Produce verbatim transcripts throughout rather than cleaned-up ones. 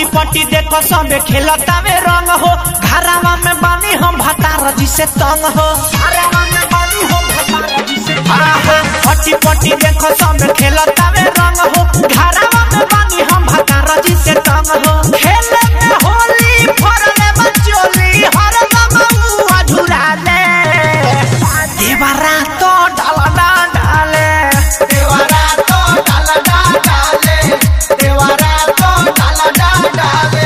पटी देखो सबे खेलता में रंग हो घरावा में बानी हम भतार जी से तंग हो घरावा में बानी हम भतार जी से पटी पटी देखो सबे खेलता में रंग हो घरावा में बानी हम भतार जी से तंग हो खेले में होली फरले बचोली हर दम अधूरा ले देवरा तो डाला डाले देवरा तो डाला डाले देवरा तो डाला डाले।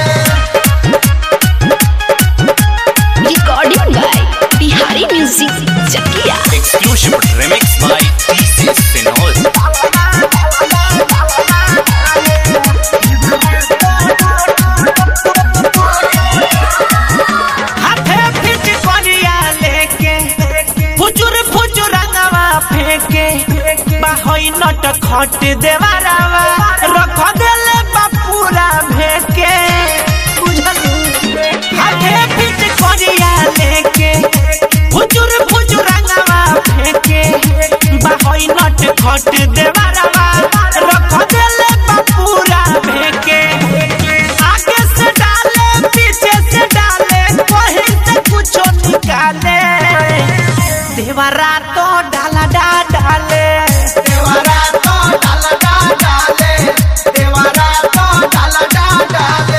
Recording by Bihari Music Chakia. Exclusive remix by T C Sinol. हाथे फिट करिया लेके फुचुर फुचुर रंगवा फेंके बाहोई नट खट देवरावा रख देले बापूरा भेके बुझलू हाथे फिट करिया लेके फुचुर फुचुर रंगवा फेंके बाहोई नट खट देवरावा रख देले बापूरा भेके आगे से डाले पीछे से डाले कहीं से कुछ निकाले देवरा तो डाला डा डाले देवरा तो डाला डा डाले देवरा तो डाला डा डाले।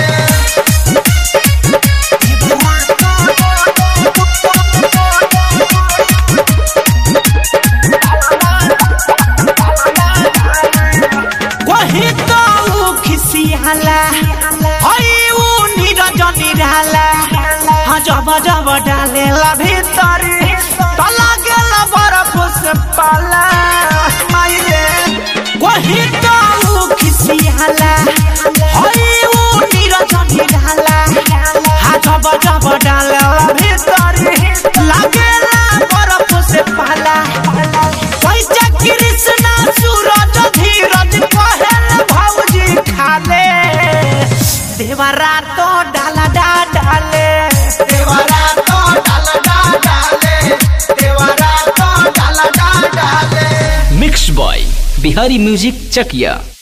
वही तो खिसियाला हई उ नीरज निराला हाँ जब जब डालेला भीतर तो लागेला बर्फ से पाला मायरे वही तो खिसियाला हई उ नीरज निराला हाँ जब जब डालेला भीतर लागेला बर्फ से पाला पैसा कृष्णा सूरज धीरज कहल भौजी खाले देवरा तो डाला डा डाले देवरा तो डाला डा डाले देवरा तो डाला डा डाले। मिक्स बॉय बिहारी म्यूजिक चकिया।